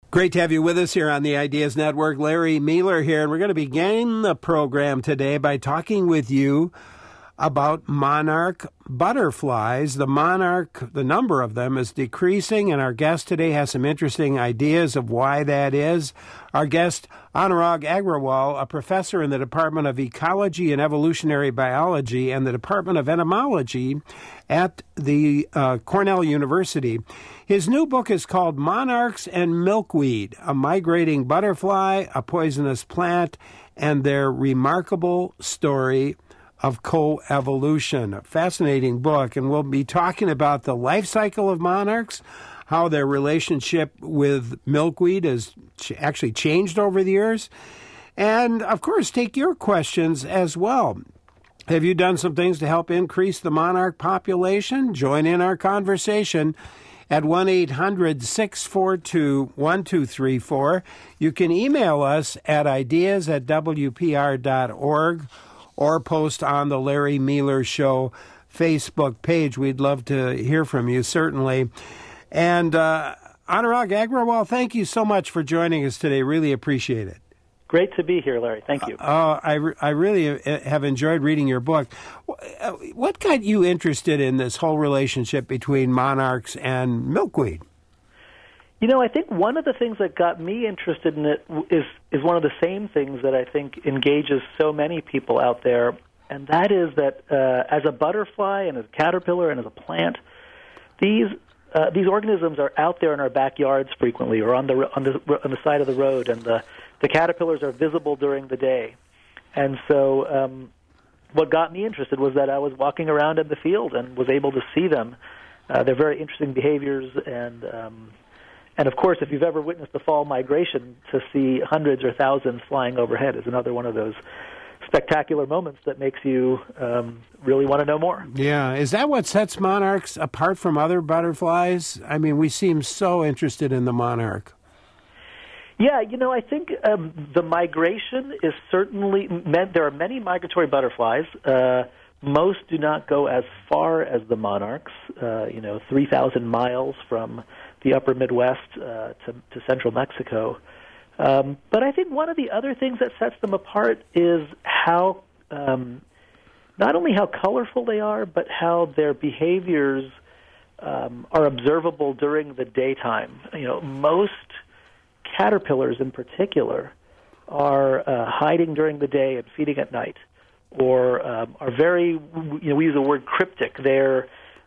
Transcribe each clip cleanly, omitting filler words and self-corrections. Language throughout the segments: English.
Great to have you with us here on the Ideas Network. Larry Mueller here, and we're going to begin the program today by talking with you about monarch butterflies. The monarch, the number of them is decreasing, and our guest today has some interesting ideas of why that is. Our guest, Anurag Agrawal, a professor in the Department of Ecology and Evolutionary Biology and the Department of Entomology at the Cornell University. His new book is called Monarchs and Milkweed, a migrating butterfly, a poisonous plant, and their remarkable story of coevolution. A fascinating book, and we'll be talking about the life cycle of monarchs, how their relationship with milkweed has actually changed over the years, and, of course, take your questions as well. Have you done some things to help increase the monarch population? Join in our conversation at 1-800-642-1234. You can email us at ideas@wpr.org or post on the Larry Mueller Show Facebook page. We'd love to hear from you, certainly. And Anurag Agrawal, thank you so much for joining us today. Really appreciate it. Great to be here, Larry. Thank you. I really have enjoyed reading your book. What got you interested in this whole relationship between monarchs and milkweed? You know, I think one of the things that got me interested in it is one of the same things that I think engages so many people out there, and that is that as a butterfly and as a caterpillar and as a plant, these organisms are out there in our backyards frequently, or on the side of the road, and the caterpillars are visible during the day. And so what got me interested was that I was walking around in the field and was able to see them. They're very interesting behaviors, and of course, if you've ever witnessed the fall migration, to see hundreds or thousands flying overhead is another one of those spectacular moments that makes you really want to know more. Yeah. Is that what sets monarchs apart from other butterflies? I mean, we seem so interested in the monarch. Yeah, you know, I think the migration is certainly meant. There are many migratory butterflies. Most do not go as far as the monarchs, 3,000 miles from the upper Midwest to central Mexico. But I think one of the other things that sets them apart is how, not only how colorful they are, but how their behaviors are observable during the daytime. You know, most caterpillars in particular are hiding during the day and feeding at night, or are very, we use the word cryptic. They're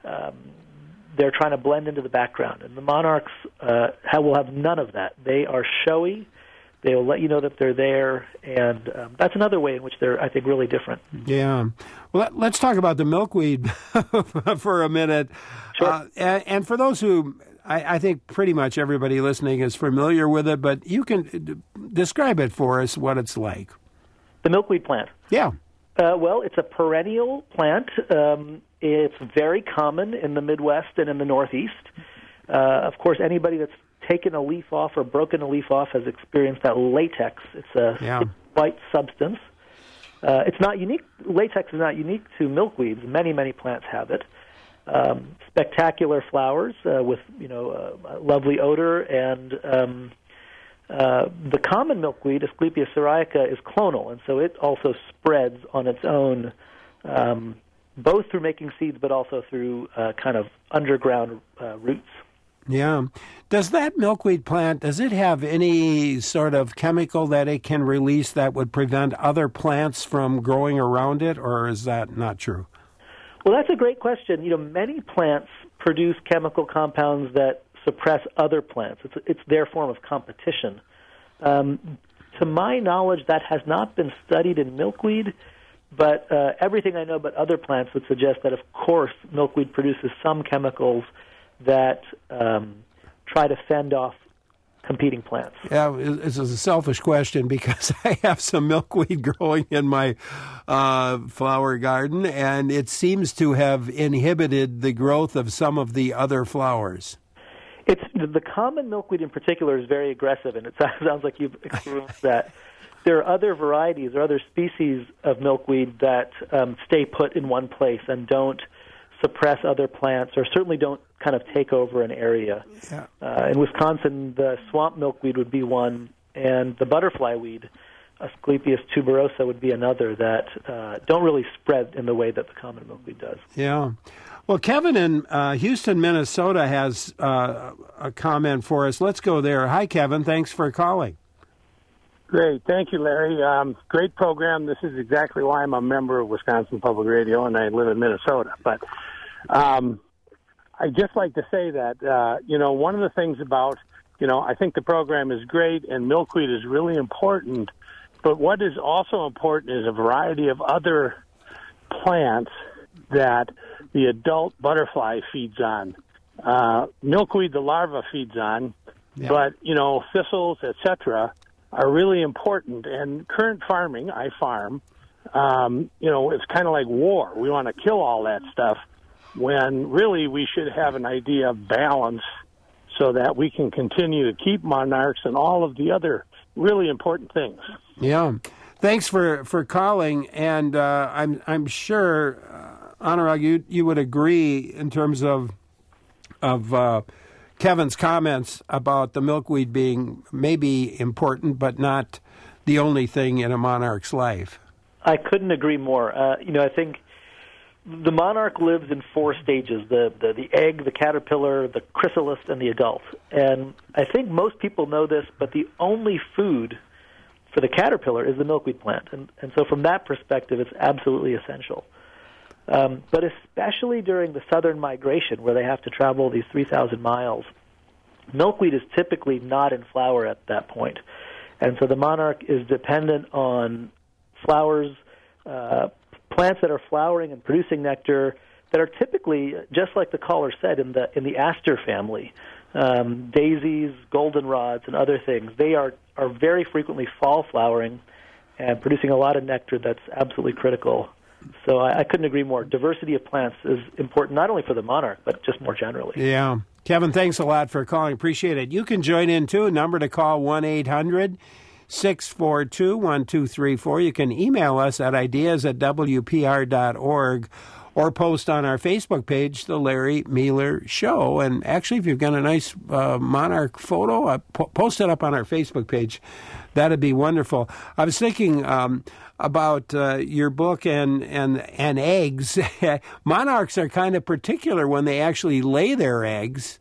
trying to blend into the background. And the monarchs will have none of that. They are showy. They will let you know that they're there, and that's another way in which they're, I think, really different. Yeah. Well, let's talk about the milkweed for a minute. Sure. And for those who, I think pretty much everybody listening is familiar with it, but you can describe it for us, what it's like. The milkweed plant. Yeah. Well, it's a perennial plant. It's very common in the Midwest and in the Northeast. Of course, anybody that's taken a leaf off or broken a leaf off has experienced that latex. It's a white substance. It's not unique. Latex is not unique to milkweeds. Many, many plants have it. Spectacular flowers with a lovely odor, and the common milkweed, Asclepias syriaca, is clonal, and so it also spreads on its own, both through making seeds, but also through kind of underground roots. Yeah. Does that milkweed plant, does it have any sort of chemical that it can release that would prevent other plants from growing around it, or is that not true? Well, that's a great question. You know, many plants produce chemical compounds that suppress other plants. It's their form of competition. To my knowledge, that has not been studied in milkweed, but everything I know about other plants would suggest that, of course, milkweed produces some chemicals that try to fend off competing plants. Yeah, it's a selfish question because I have some milkweed growing in my flower garden, and it seems to have inhibited the growth of some of the other flowers. It's the common milkweed in particular is very aggressive, and it sounds like you've experienced that. There are other varieties or other species of milkweed that stay put in one place and don't suppress other plants or certainly don't kind of take over an area. Yeah. In Wisconsin, the swamp milkweed would be one, and the butterfly weed, Asclepias tuberosa, would be another that don't really spread in the way that the common milkweed does. Yeah. Well, Kevin in Houston, Minnesota has a comment for us. Let's go there. Hi, Kevin. Thanks for calling. Great. Thank you, Larry. Great program. This is exactly why I'm a member of Wisconsin Public Radio, and I live in Minnesota. But I'd just like to say that, one of the things about, I think the program is great, and milkweed is really important. But what is also important is a variety of other plants that the adult butterfly feeds on. Milkweed, the larva feeds on, but, thistles, etc., are really important. And current farming, I farm, it's kind of like war. We want to kill all that stuff when really we should have an idea of balance so that we can continue to keep monarchs and all of the other really important things. Yeah. Thanks for calling. And I'm sure, Anurag, you would agree in terms of Kevin's comments about the milkweed being maybe important, but not the only thing in a monarch's life. I couldn't agree more. I think the monarch lives in 4 stages, the egg, the caterpillar, the chrysalis, and the adult. And I think most people know this, but the only food for the caterpillar is the milkweed plant. And so from that perspective, it's absolutely essential. But especially during the southern migration, where they have to travel these 3,000 miles, milkweed is typically not in flower at that point. And so the monarch is dependent on flowers, plants that are flowering and producing nectar that are typically, just like the caller said, in the aster family, daisies, goldenrods, and other things. They are very frequently fall flowering and producing a lot of nectar that's absolutely critical. So I couldn't agree more. Diversity of plants is important not only for the monarch, but just more generally. Yeah. Kevin, thanks a lot for calling. Appreciate it. You can join in, too. Number to call, 1-800-642-1234. You can email us at ideas@wpr.org or post on our Facebook page, The Larry Meiler Show. And actually, if you've got a nice monarch photo, post it up on our Facebook page. That'd be wonderful. I was thinking about your book and eggs. Monarchs are kind of particular when they actually lay their eggs.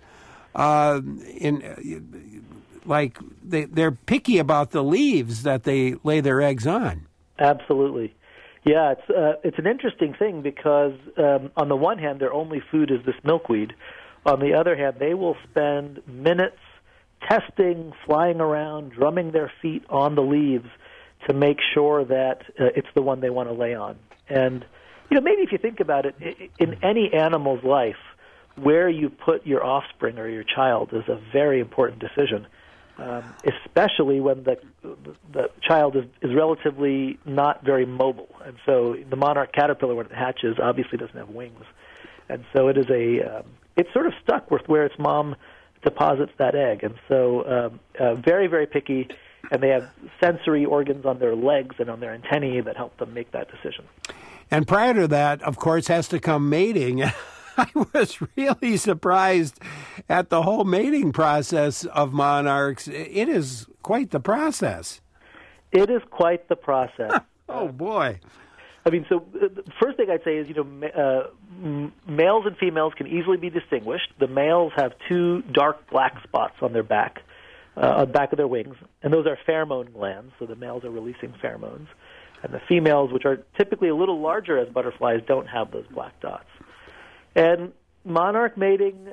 They're picky about the leaves that they lay their eggs on. Absolutely. Yeah, it's an interesting thing because on the one hand, their only food is this milkweed. On the other hand, they will spend minutes testing, flying around, drumming their feet on the leaves to make sure that it's the one they want to lay on. And, maybe if you think about it, in any animal's life, where you put your offspring or your child is a very important decision, especially when the child is relatively not very mobile. And so the monarch caterpillar, when it hatches, obviously doesn't have wings. And so it is it's sort of stuck with where its mom deposits that egg. And so very, very picky, and they have sensory organs on their legs and on their antennae that help them make that decision. And prior to that, of course, has to come mating. I was really surprised at the whole mating process of monarchs. It is quite the process. It is quite the process. Oh, boy. I mean, so the first thing I'd say is, males and females can easily be distinguished. The males have 2 dark black spots on their back, on the back of their wings, and those are pheromone glands, so the males are releasing pheromones. And the females, which are typically a little larger as butterflies, don't have those black dots. And monarch mating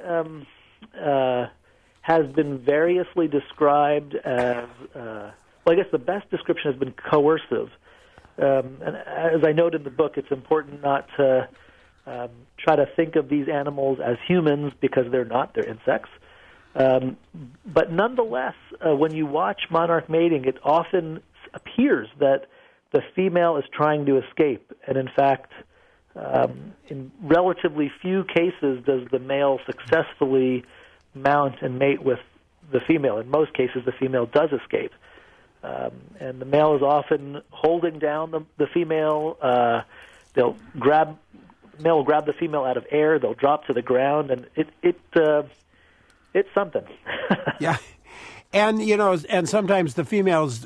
has been variously described as, I guess the best description has been coercive. And as I note in the book, it's important not to try to think of these animals as humans because they're not, they're insects. But nonetheless, when you watch monarch mating, it often appears that the female is trying to escape. And in fact, in relatively few cases does the male successfully mount and mate with the female. In most cases, the female does escape. And the male is often holding down the female. They'll grab male will grab the female out of air. They'll drop to the ground, and it's something. Yeah, and and sometimes the females,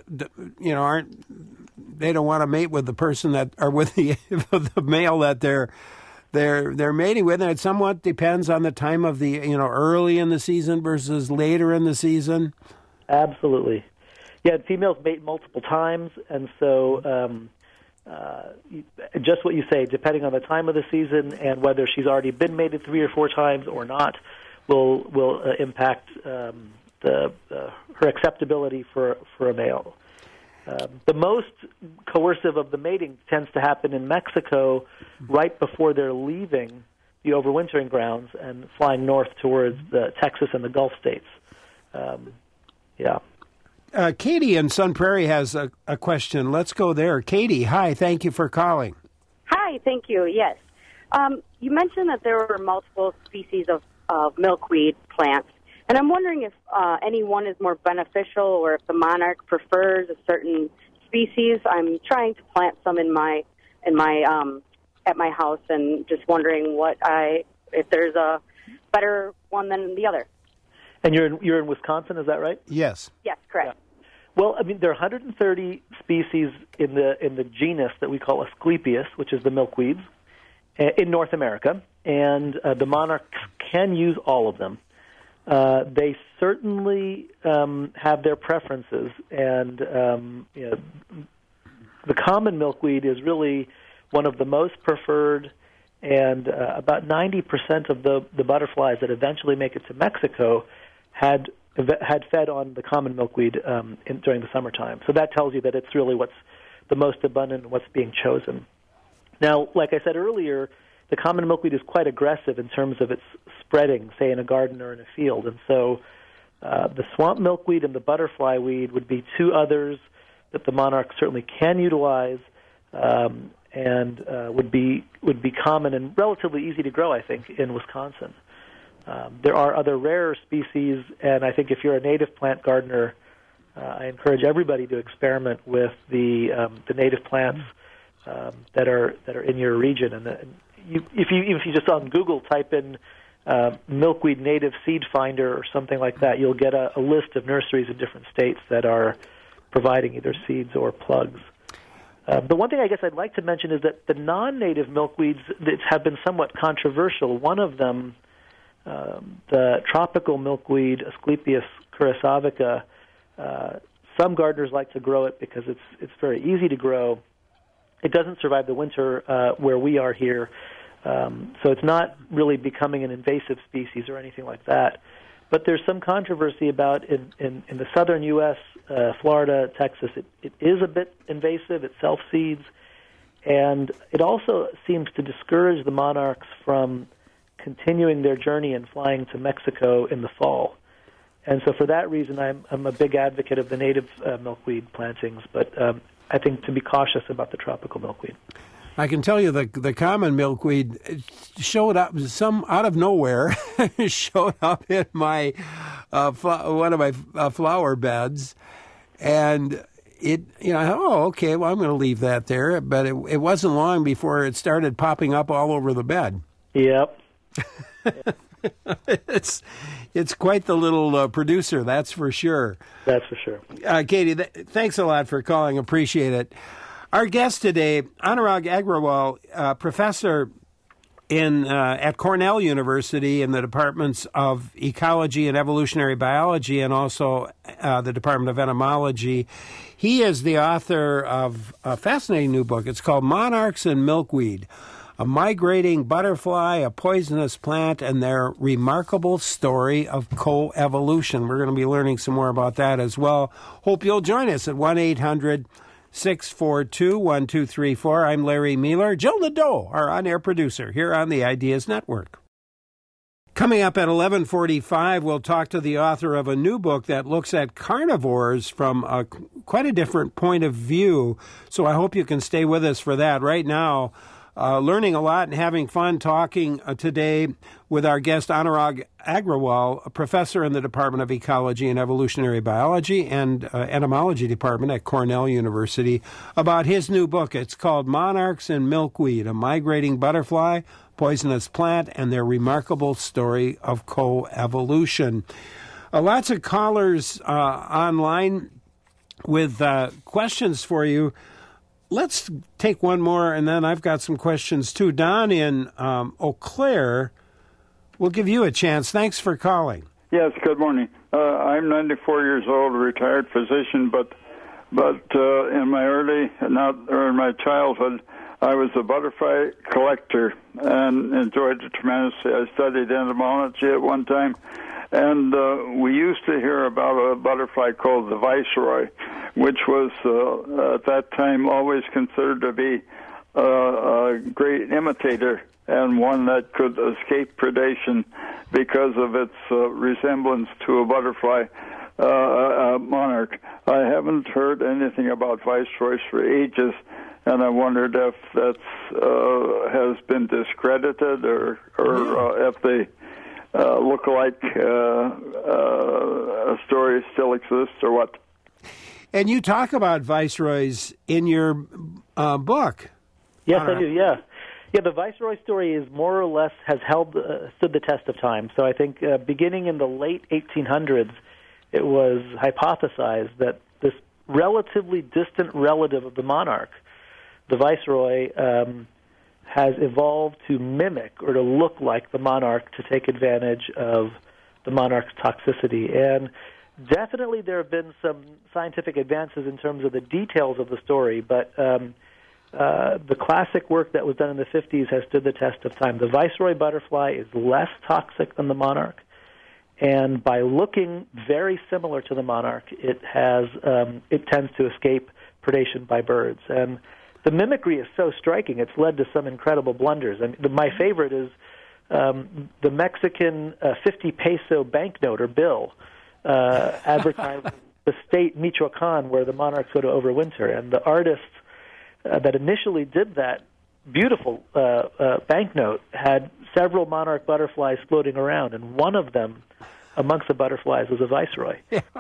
they don't want to mate with the person that, or with the male that they're mating with, and it somewhat depends on the time of the early in the season versus later in the season. Absolutely, yeah. Females mate multiple times, and so just what you say, depending on the time of the season and whether she's already been mated 3 or 4 times or not, will impact her acceptability for a male. The most coercive of the mating tends to happen in Mexico right before they're leaving the overwintering grounds and flying north towards Texas and the Gulf states. Yeah. Katie in Sun Prairie has a question. Let's go there. Katie, hi. Thank you for calling. Hi. Thank you. Yes. You mentioned that there were multiple species of milkweed plants, and I'm wondering if any one is more beneficial or if the monarch prefers a certain species. I'm trying to plant some at my house, and just wondering if there's a better one than the other. And you're in Wisconsin, is that right? Yes. Yes, correct. Yeah. Well, I mean, there are 130 species in the genus that we call Asclepias, which is the milkweeds, in North America, and the monarchs can use all of them. They certainly have their preferences, and the common milkweed is really one of the most preferred, and about 90% of the butterflies that eventually make it to Mexico had fed on the common milkweed during the summertime. So that tells you that it's really what's the most abundant and what's being chosen. Now, like I said earlier, the common milkweed is quite aggressive in terms of its spreading, say, in a garden or in a field. And so the swamp milkweed and the butterfly weed would be 2 others that the monarch certainly can utilize and would be common and relatively easy to grow, I think, in Wisconsin. There are other rarer species, and I think if you're a native plant gardener, I encourage everybody to experiment with the native plants that are in your region. And if you just on Google type in milkweed native seed finder or something like that, you'll get a list of nurseries in different states that are providing either seeds or plugs. The one thing I guess I'd like to mention is that the non-native milkweeds that have been somewhat controversial. One of them, the tropical milkweed Asclepias curasavica, some gardeners like to grow it because it's very easy to grow. It doesn't survive the winter where we are here, so it's not really becoming an invasive species or anything like that. But there's some controversy about in the southern U.S., Florida, Texas, it is a bit invasive. It self-seeds, and it also seems to discourage the monarchs from continuing their journey and flying to Mexico in the fall. And so for that reason, I'm a big advocate of the native milkweed plantings, but I think to be cautious about the tropical milkweed. I can tell you the common milkweed showed up out of nowhere, showed up in my one of my flower beds, and okay, well, I'm going to leave that there. But it wasn't long before it started popping up all over the bed. Yep. It's quite the little producer, that's for sure. That's for sure. Katie, thanks a lot for calling. Appreciate it. Our guest today, Anurag Agrawal, professor at Cornell University in the departments of ecology and evolutionary biology, and also the Department of Entomology. He is the author of a fascinating new book. It's called Monarchs and Milkweed: A Migrating Butterfly, a Poisonous Plant, and Their Remarkable Story of Coevolution. We're going to be learning some more about that as well. Hope you'll join us at 1-800-642-1234. I'm Larry Mealer. Jill Nadeau, our on-air producer here on the Ideas Network. Coming up at 11:45, we'll talk to the author of a new book that looks at carnivores from quite a different point of view. So I hope you can stay with us for that. Right now, learning a lot and having fun talking today with our guest Anurag Agrawal, a professor in the Department of Ecology and Evolutionary Biology and Entomology Department at Cornell University, about his new book. It's called Monarchs and Milkweed, a migrating butterfly, poisonous plant, and their remarkable story of coevolution. Lots of callers online with questions for you. Let's take one more, and then I've got some questions too. Don in Eau Claire, we'll give you a chance. Thanks for calling. Yes, good morning. I'm 94 years old, a retired physician, but in my childhood, I was a butterfly collector and enjoyed it tremendously. I studied entomology at one time, and we used to hear about a butterfly called the viceroy, which was at that time always considered to be a great imitator and one that could escape predation because of its resemblance to a butterfly monarch. I haven't heard anything about viceroys for ages, and I wondered if that has been discredited or if the look-alike story still exists or what. And you talk about viceroys in your book. Yes, I do, yeah. Yeah, the viceroy story is more or less has stood the test of time. So I think beginning in the late 1800s, it was hypothesized that this relatively distant relative of the monarch, the viceroy, has evolved to mimic or to look like the monarch to take advantage of the monarch's toxicity. And definitely there have been some scientific advances in terms of the details of the story, but the classic work that was done in the 50s has stood the test of time. The viceroy butterfly is less toxic than the monarch, and by looking very similar to the monarch, it tends to escape predation by birds. And the mimicry is so striking, it's led to some incredible blunders. And my favorite is the Mexican 50 peso banknote or bill advertising the state Michoacan where the monarchs go to overwinter. And the artist that initially did that beautiful banknote had several monarch butterflies floating around, and one of them amongst the butterflies was a viceroy.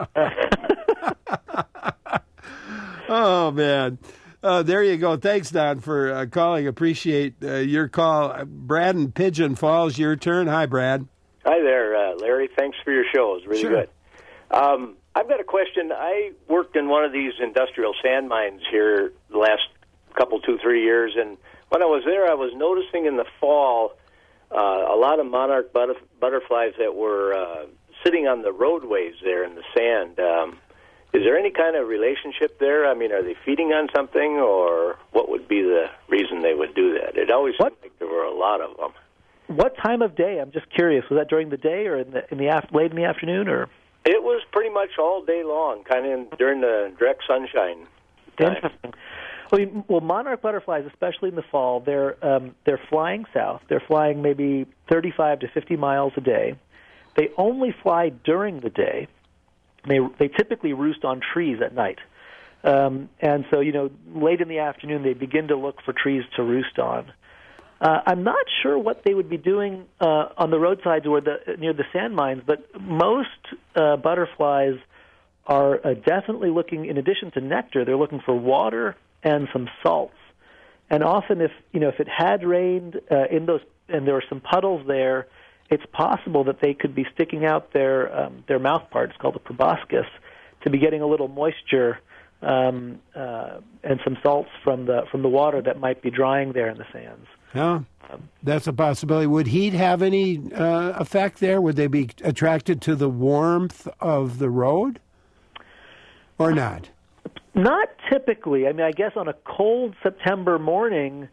Oh, man. There you go. Thanks, Don, for calling. Appreciate your call. Brad in Pigeon Falls, your turn. Hi, Brad. Hi there, Larry. Thanks for your show. It's really good. I've got a question. I worked in one of these industrial sand mines here the last couple, 2-3 years, and when I was there, I was noticing in the fall a lot of monarch butterflies that were sitting on the roadways there in the sand. Is there any kind of relationship there? I mean, are they feeding on something, or what would be the reason they would do that? It always seemed like there were a lot of them. What time of day? I'm just curious. Was that during the day or late in the afternoon, or? It was pretty much all day long, kind of during the direct sunshine time. Interesting. Well, monarch butterflies, especially in the fall, they're flying south. They're flying maybe 35 to 50 miles a day. They only fly during the day. They typically roost on trees at night. And so, late in the afternoon, they begin to look for trees to roost on. I'm not sure what they would be doing on the roadsides or near the sand mines, but most butterflies are definitely looking, in addition to nectar, they're looking for water and some salts. And often, if it had rained and there were some puddles there, it's possible that they could be sticking out their mouth parts, called the proboscis, to be getting a little moisture and some salts from the water that might be drying there in the sands. Yeah, that's a possibility. Would heat have any effect there? Would they be attracted to the warmth of the road, or not? Not typically. I mean, I guess on a cold September morning,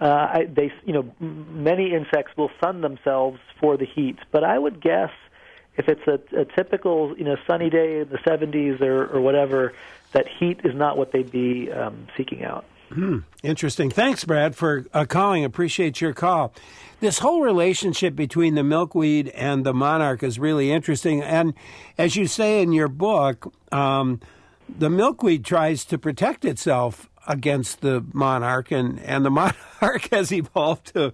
many insects will sun themselves for the heat. But I would guess if it's a typical sunny day in the 70s or whatever, that heat is not what they'd be seeking out. Interesting. Thanks, Brad, for calling. Appreciate your call. This whole relationship between the milkweed and the monarch is really interesting. And as you say in your book, the milkweed tries to protect itself against the monarch, and the monarch has evolved to,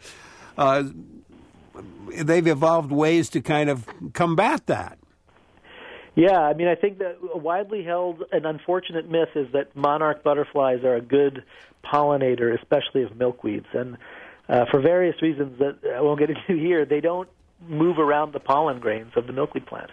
they've evolved ways to kind of combat that. Yeah, I mean, I think that a widely held and unfortunate myth is that monarch butterflies are a good pollinator, especially of milkweeds. And for various reasons that I won't get into here, they don't move around the pollen grains of the milkweed plant.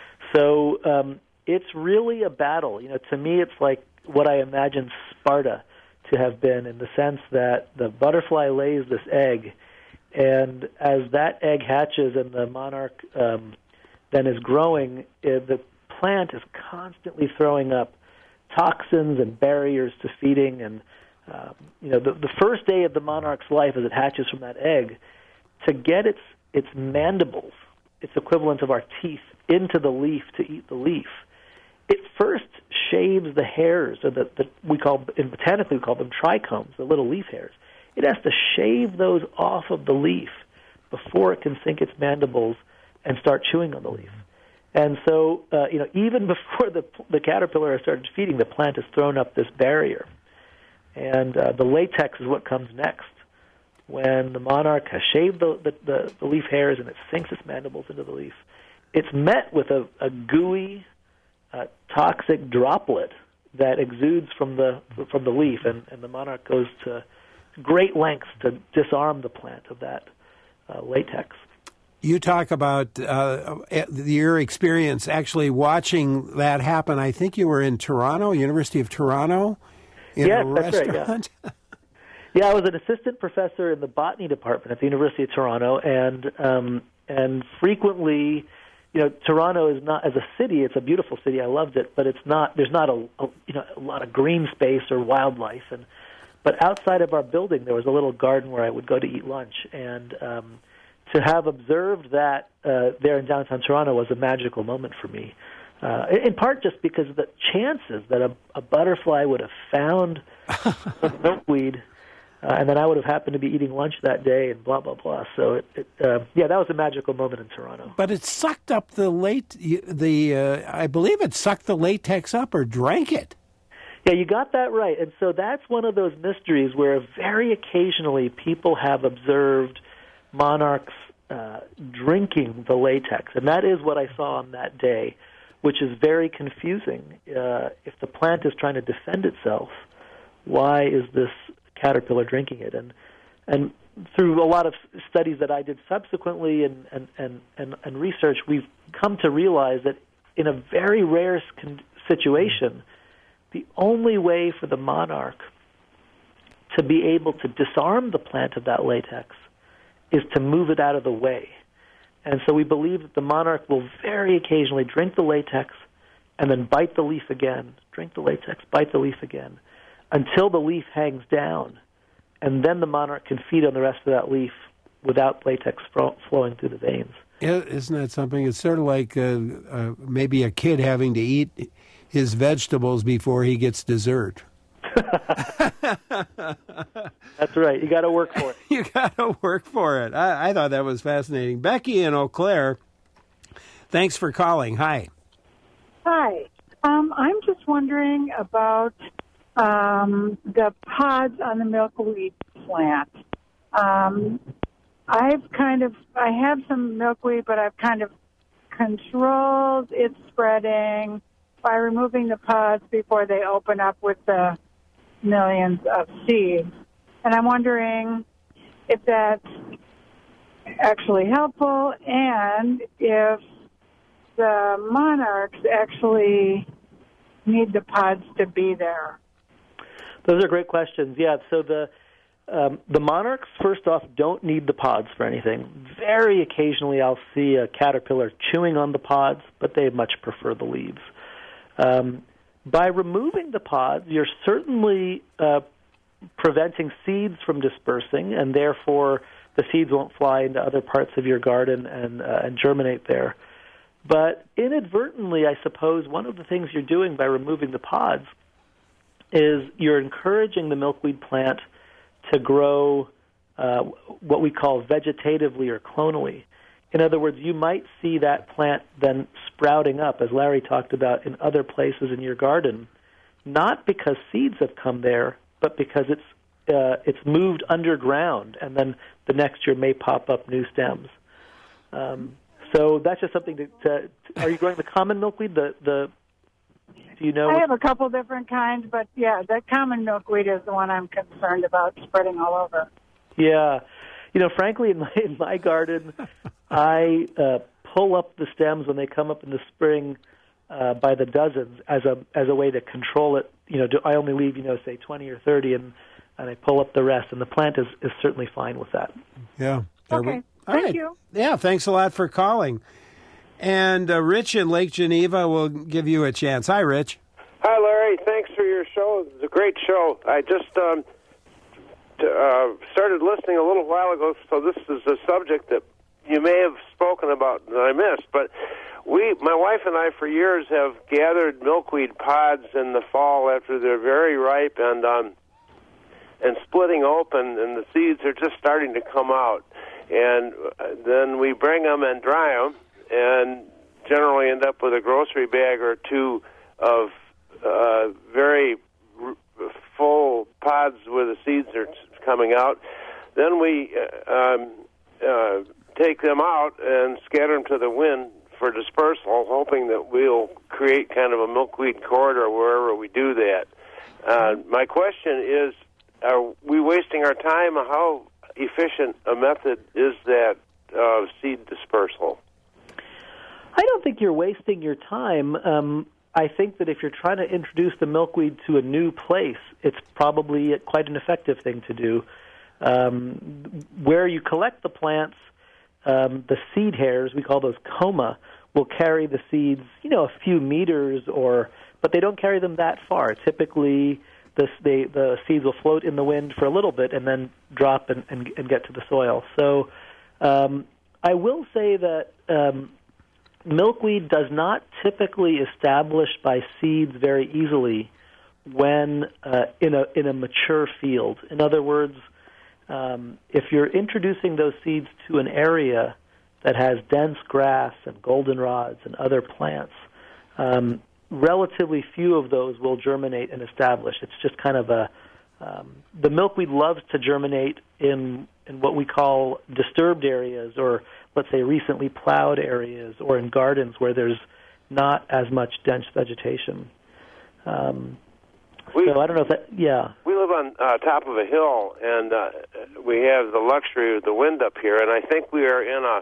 So it's really a battle. You know, to me, it's like what I imagine Sparta to have been, in the sense that the butterfly lays this egg, and as that egg hatches and the monarch then is growing, the plant is constantly throwing up toxins and barriers to feeding. And the first day of the monarch's life, as it hatches from that egg, to get its mandibles, its equivalent of our teeth, into the leaf to eat the leaf, it first shaves the hairs, or botanically we call them trichomes, the little leaf hairs. It has to shave those off of the leaf before it can sink its mandibles and start chewing on the leaf. And so, even before the caterpillar has started feeding, the plant has thrown up this barrier. And the latex is what comes next. When the monarch has shaved the leaf hairs and it sinks its mandibles into the leaf, it's met with a gooey, toxic droplet that exudes from the leaf, and the monarch goes to great lengths to disarm the plant of that latex. You talk about your experience actually watching that happen. I think you were in Toronto, University of Toronto, in a restaurant. Right, yeah. Yeah, I was an assistant professor in the botany department at the University of Toronto, and frequently, Toronto is not, as a city, it's a beautiful city. I loved it, but it's not. There's not a lot of green space or wildlife, but outside of our building, there was a little garden where I would go to eat lunch, and to have observed that there in downtown Toronto was a magical moment for me. In part just because of the chances that a butterfly would have found milkweed, and then I would have happened to be eating lunch that day, and blah, blah, blah. So, that was a magical moment in Toronto. But it sucked up I believe it sucked the latex up or drank it. Yeah, you got that right. And so that's one of those mysteries where very occasionally people have observed monarchs drinking the latex. And that is what I saw on that day, which is very confusing. If the plant is trying to defend itself, why is this caterpillar drinking it? And through a lot of studies that I did subsequently and research, we've come to realize that in a very rare situation, the only way for the monarch to be able to disarm the plant of that latex is to move it out of the way. And so we believe that the monarch will very occasionally drink the latex and then bite the leaf again, drink the latex, bite the leaf again, until the leaf hangs down, and then the monarch can feed on the rest of that leaf without latex flowing through the veins. Isn't that something? It's sort of like maybe a kid having to eat his vegetables before he gets dessert. That's right. You got to work for it. You got to work for it. I thought that was fascinating. Becky in Eau Claire, thanks for calling. Hi. Hi. I'm just wondering about the pods on the milkweed plant. I have some milkweed, but I've kind of controlled its spreading by removing the pods before they open up with the millions of seeds. And I'm wondering if that's actually helpful and if the monarchs actually need the pods to be there. Those are great questions. Yeah, so the monarchs, first off, don't need the pods for anything. Very occasionally I'll see a caterpillar chewing on the pods, but they much prefer the leaves. By removing the pods, you're certainly preventing seeds from dispersing, and therefore the seeds won't fly into other parts of your garden and germinate there. But inadvertently, I suppose, one of the things you're doing by removing the pods is you're encouraging the milkweed plant to grow what we call vegetatively or clonally. In other words, you might see that plant then sprouting up, as Larry talked about, in other places in your garden not because seeds have come there, but because it's moved underground, and then the next year may pop up new stems. So that's just something to are you growing the common milkweed? Do you know? I have a couple different kinds, but yeah, that common milkweed is the one I'm concerned about spreading all over. Yeah. Frankly, in my garden, I pull up the stems when they come up in the spring by the dozens as a way to control it. I only leave, say 20 or 30, and I pull up the rest, and the plant is certainly fine with that. Yeah. Okay. Thank you. Yeah, thanks a lot for calling. And Rich in Lake Geneva will give you a chance. Hi, Rich. Hi, Larry. Thanks for your show. It's a great show. I just started listening a little while ago, so this is a subject that you may have spoken about that I missed. But my wife and I, for years, have gathered milkweed pods in the fall after they're very ripe and splitting open, and the seeds are just starting to come out. And then we bring them and dry them, and generally end up with a grocery bag or two of very full pods where the seeds are coming out. Then we take them out and scatter them to the wind for dispersal, hoping that we'll create kind of a milkweed corridor wherever we do that. My question is, are we wasting our time? How efficient a method is that seed dispersal? I don't think you're wasting your time. I think that if you're trying to introduce the milkweed to a new place, it's probably quite an effective thing to do. Where you collect the plants, the seed hairs, we call those coma, will carry the seeds, a few meters, but they don't carry them that far. Typically, the seeds will float in the wind for a little bit and then drop and get to the soil. So I will say that milkweed does not typically establish by seeds very easily when in a mature field. In other words, if you're introducing those seeds to an area that has dense grass and goldenrods and other plants, relatively few of those will germinate and establish. It's just kind of the milkweed loves to germinate in what we call disturbed areas, or let's say recently plowed areas, or in gardens where there's not as much dense vegetation. So I don't know if that, yeah. We live on top of a hill, and we have the luxury of the wind up here, and I think we are in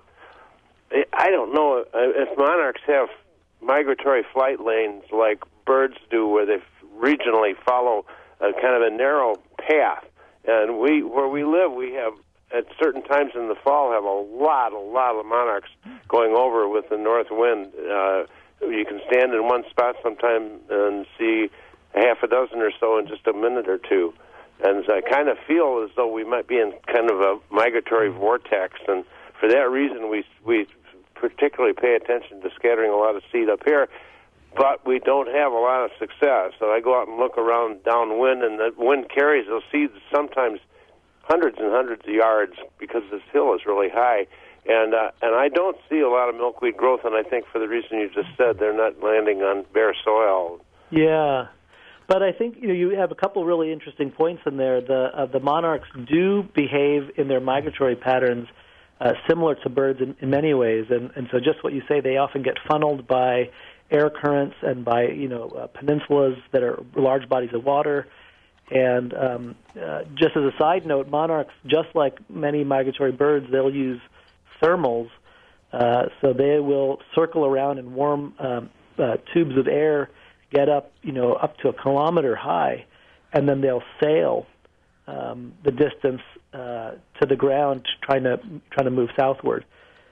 I don't know if monarchs have migratory flight lanes like birds do, where they regionally follow kind of a narrow path. And where we live, we have, at certain times in the fall, have a lot of monarchs going over with the north wind. You can stand in one spot sometime and see a half a dozen or so in just a minute or two. And so I kind of feel as though we might be in kind of a migratory vortex, and for that reason we particularly pay attention to scattering a lot of seed up here, but we don't have a lot of success. So I go out and look around downwind, and the wind carries those seeds sometimes hundreds and hundreds of yards because this hill is really high. And I don't see a lot of milkweed growth, and I think for the reason you just said, they're not landing on bare soil. Yeah. But I think you have a couple really interesting points in there. The monarchs do behave in their migratory patterns similar to birds in many ways, and so just what you say, they often get funneled by air currents and by peninsulas that are large bodies of water. And just as a side note, monarchs, just like many migratory birds, they'll use thermals, so they will circle around in warm tubes of air, get up to a kilometer high, and then they'll sail the distance to the ground, trying to move southward.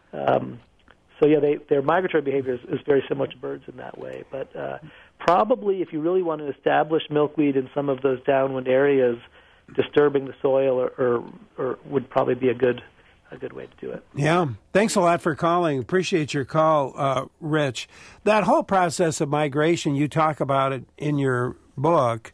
So yeah, their migratory behavior is very similar to birds in that way. But probably, if you really want to establish milkweed in some of those downwind areas, disturbing the soil or would probably be a good way to do it. Yeah. Thanks a lot for calling. Appreciate your call, Rich. That whole process of migration, you talk about it in your book,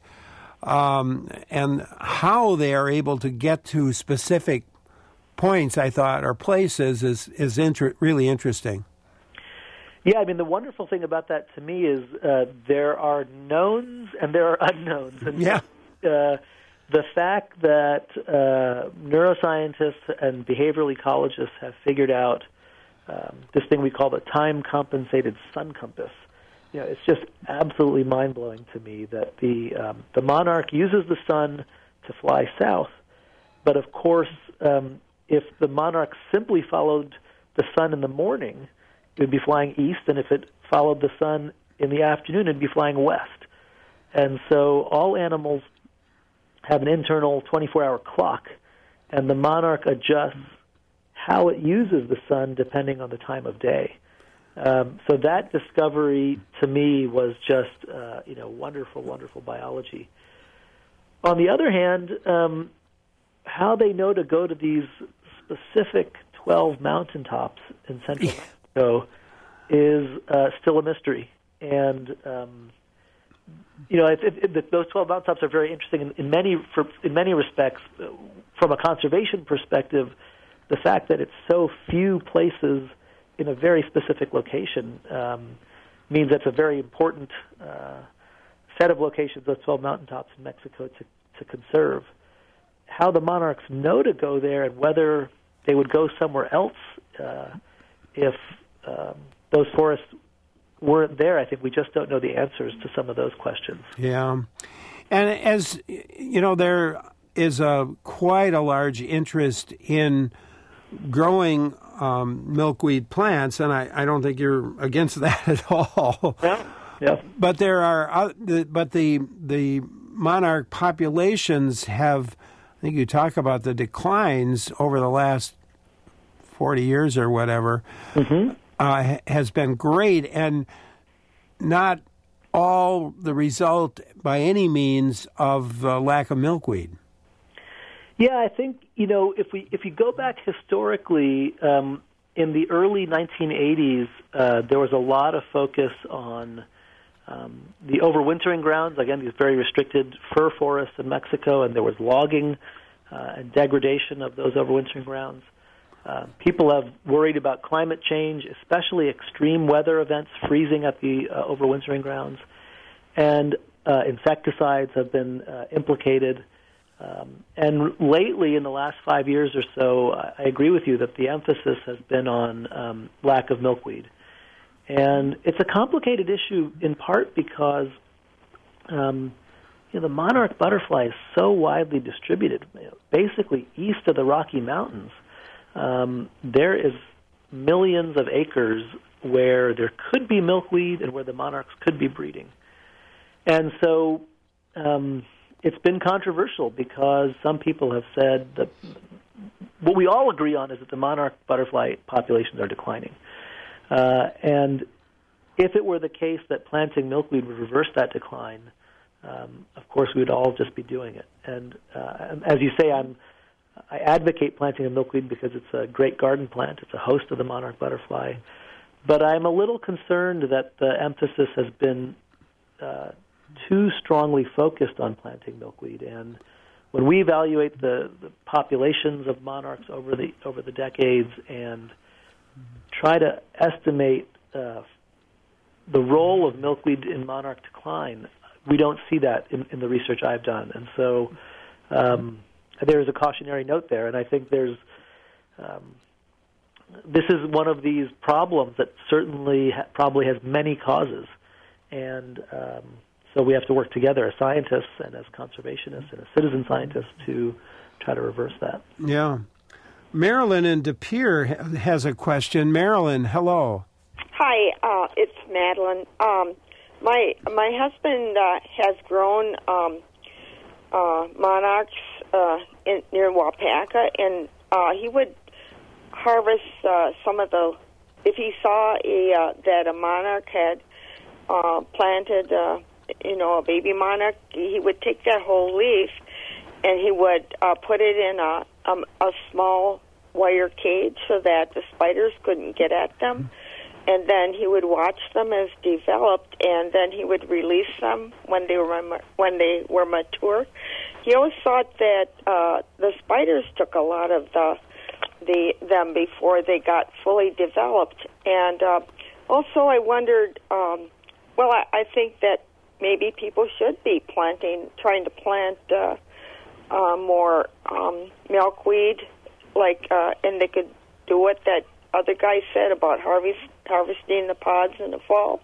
and how they are able to get to specific points, I thought, or places is really interesting. Yeah, I mean, the wonderful thing about that to me is there are knowns and there are unknowns. And yeah. The fact that neuroscientists and behavioral ecologists have figured out this thing we call the time-compensated sun compass, it's just absolutely mind-blowing to me that the monarch uses the sun to fly south. But, of course, if the monarch simply followed the sun in the morning, it would be flying east, and if it followed the sun in the afternoon, it would be flying west. And so all animals have an internal 24-hour clock, and the monarch adjusts how it uses the sun depending on the time of day. So that discovery, to me, was just wonderful, wonderful biology. On the other hand, how they know to go to these specific 12 mountaintops in central Mexico is still a mystery. And those 12 mountaintops are very interesting in many respects. From a conservation perspective, the fact that it's so few places in a very specific location means that's a very important set of locations, those 12 mountaintops in Mexico, to conserve. How the monarchs know to go there and whether they would go somewhere else if those forests weren't there, I think we just don't know the answers to some of those questions. Yeah. And as you know, there is quite a large interest in growing milkweed plants, and I don't think you're against that at all. Yeah. But there are, the monarch populations have, I think you talk about the declines over the last 40 years or whatever, has been great, and not all the result by any means of the lack of milkweed. Yeah, I think, if you go back historically, in the early 1980s, there was a lot of focus on the overwintering grounds, again, these very restricted fir forests in Mexico, and there was logging and degradation of those overwintering grounds. People have worried about climate change, especially extreme weather events, freezing at the overwintering grounds. And insecticides have been implicated. And lately, in the last 5 years or so, I agree with you that the emphasis has been on lack of milkweed. And it's a complicated issue in part because the monarch butterfly is so widely distributed. Basically, east of the Rocky Mountains, there is millions of acres where there could be milkweed and where the monarchs could be breeding. And so it's been controversial because some people have said that what we all agree on is that the monarch butterfly populations are declining. And if it were the case that planting milkweed would reverse that decline, of course we would all just be doing it. And as you say, I advocate planting a milkweed because it's a great garden plant. It's a host of the monarch butterfly. But I'm a little concerned that the emphasis has been too strongly focused on planting milkweed. And when we evaluate the populations of monarchs over the decades and try to estimate the role of milkweed in monarch decline, we don't see that in the research I've done. And so there is a cautionary note there, and I think there's this is one of these problems that certainly probably has many causes, and so we have to work together as scientists and as conservationists and as citizen scientists to try to reverse that. Yeah. Marilyn in De Pere has a question. Marilyn, hello. Hi, it's Madeline. My husband has grown monarchs near Waupaca, and he would harvest some of the. If he saw that a monarch had planted, a baby monarch, he would take that whole leaf and he would put it in a small wire cage so that the spiders couldn't get at them. And then he would watch them as developed, and then he would release them when they were mature. He always thought that the spiders took a lot of them before they got fully developed. And Also, I wondered, I think that maybe people should be trying to plant more milkweed, and they could do what that other guy said about harvesting the pods in the fall.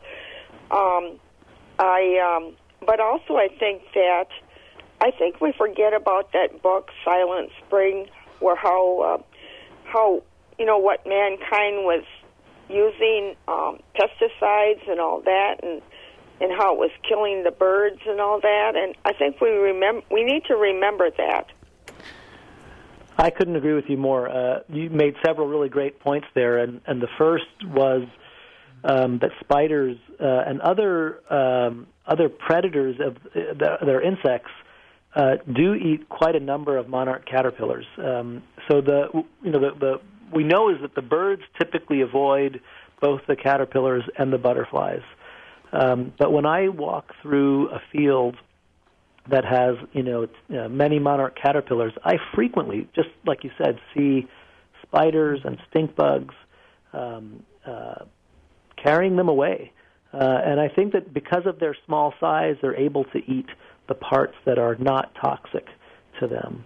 But also I think we forget about that book, Silent Spring, where how what mankind was using pesticides and all that, and how it was killing the birds and all that. And I think we need to remember that. I couldn't agree with you more. You made several really great points there, and the first was that spiders and other predators of their insects do eat quite a number of monarch caterpillars. So we know is that the birds typically avoid both the caterpillars and the butterflies. But when I walk through a field that has many monarch caterpillars, I frequently, just like you said, see spiders and stink bugs carrying them away. And I think that because of their small size, they're able to eat the parts that are not toxic to them.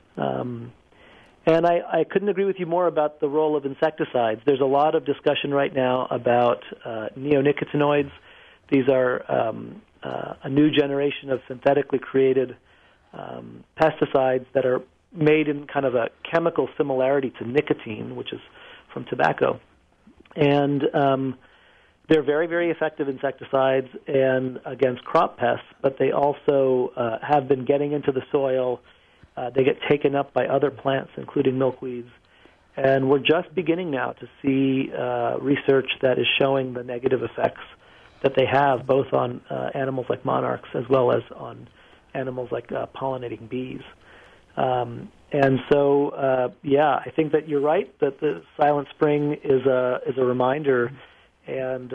And I couldn't agree with you more about the role of insecticides. There's a lot of discussion right now about neonicotinoids. These are a new generation of synthetically created pesticides that are made in kind of a chemical similarity to nicotine, which is from tobacco. And they're very, very effective insecticides and against crop pests, but they also have been getting into the soil. They get taken up by other plants, including milkweeds. And we're just beginning now to see research that is showing the negative effects that they have both on animals like monarchs as well as on animals like pollinating bees. And so, I think that you're right, that the Silent Spring is a reminder. And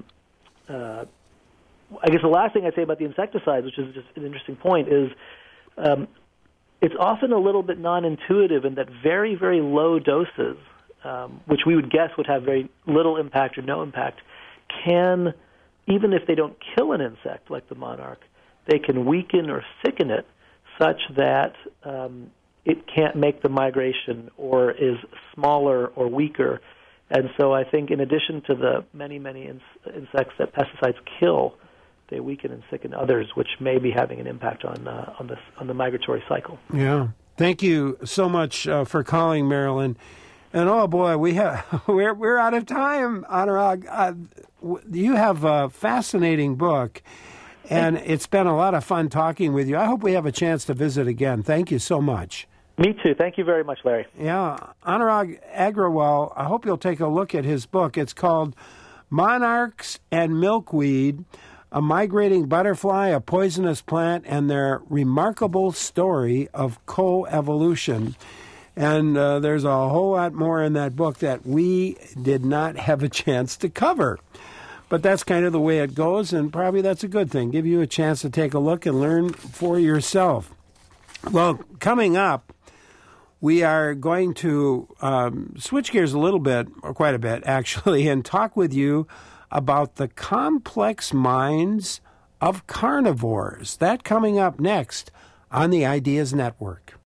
I guess the last thing I'd say about the insecticides, which is just an interesting point, is it's often a little bit non-intuitive in that very, very low doses, which we would guess would have very little impact or no impact, can, even if they don't kill an insect like the monarch, they can weaken or sicken it such that it can't make the migration or is smaller or weaker. And so I think in addition to the many, many insects that pesticides kill, they weaken and sicken others, which may be having an impact on the migratory cycle. Yeah. Thank you so much for calling, Marilyn. And oh boy, we're out of time, Anurag. You have a fascinating book, and it's been a lot of fun talking with you. I hope we have a chance to visit again. Thank you so much. Me too. Thank you very much, Larry. Yeah. Anurag Agrawal, I hope you'll take a look at his book. It's called Monarchs and Milkweed, A Migrating Butterfly, a Poisonous Plant, and Their Remarkable Story of Coevolution. And there's a whole lot more in that book that we did not have a chance to cover. But that's kind of the way it goes, and probably that's a good thing. Give you a chance to take a look and learn for yourself. Well, coming up, we are going to switch gears a little bit, or quite a bit, actually, and talk with you about the complex minds of carnivores. That coming up next on the Ideas Network.